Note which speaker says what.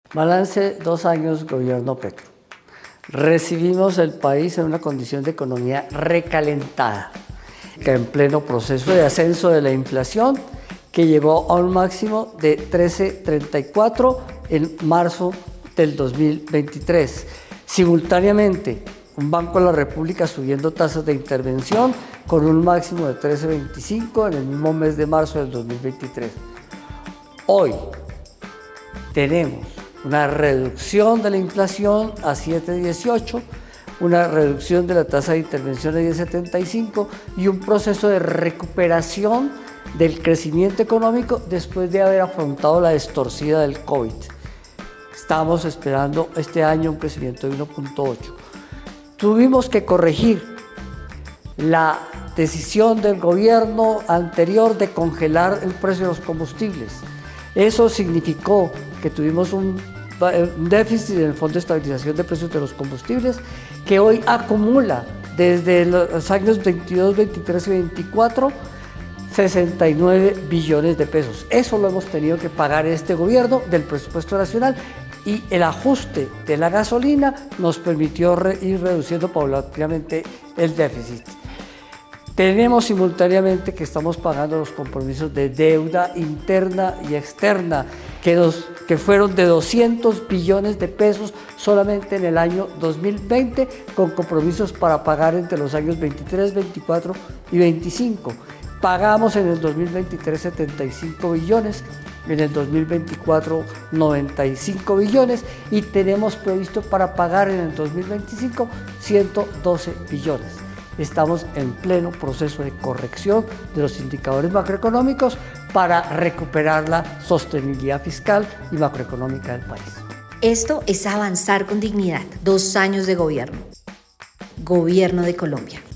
Speaker 1: Balance 2 años gobierno Petro. Recibimos el país en una condición de economía recalentada, que en pleno proceso de ascenso de la inflación, que llegó a un máximo de 13,34 en marzo del 2023. Simultáneamente, un Banco de la República subiendo tasas de intervención con un máximo de 13,25 en el mismo mes de marzo del 2023. Hoy tenemos una reducción de la inflación a 7,18, una reducción de la tasa de intervención a 10,75 y un proceso de recuperación del crecimiento económico después de haber afrontado la distorsión del COVID. Estamos esperando este año un crecimiento de 1,8. Tuvimos que corregir la decisión del gobierno anterior de congelar el precio de los combustibles. Eso significó que tuvimos un déficit en el Fondo de Estabilización de Precios de los Combustibles que hoy acumula desde los años 22, 23 y 24 69 billones de pesos. Eso lo hemos tenido que pagar este gobierno del presupuesto nacional y el ajuste de la gasolina nos permitió ir reduciendo paulatinamente el déficit. Tenemos simultáneamente que estamos pagando los compromisos de deuda interna y externa que fueron de 200 billones de pesos solamente en el año 2020, con compromisos para pagar entre los años 23, 24 y 25. Pagamos en el 2023 75 billones, en el 2024 95 billones y tenemos previsto para pagar en el 2025 112 billones. Estamos en pleno proceso de corrección de los indicadores macroeconómicos para recuperar la sostenibilidad fiscal y macroeconómica del país.
Speaker 2: Esto es Avanzar con Dignidad, 2 años de gobierno. Gobierno de Colombia.